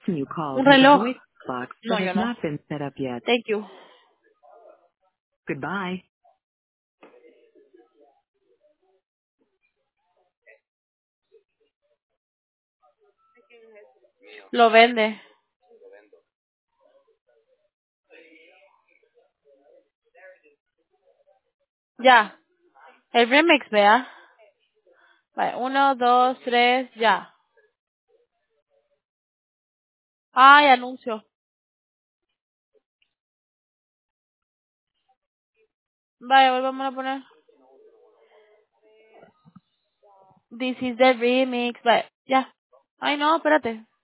You called Un has a reloj. voice box No, that has yo no. not been set up yet. Thank you. Goodbye. Lo vende. Ya. El remix, vea. Vale, 1, 2, 3, ya. Ay, anuncio. Vale, volvamos a poner. This is the remix. Vale, ya. Ay, no, espérate.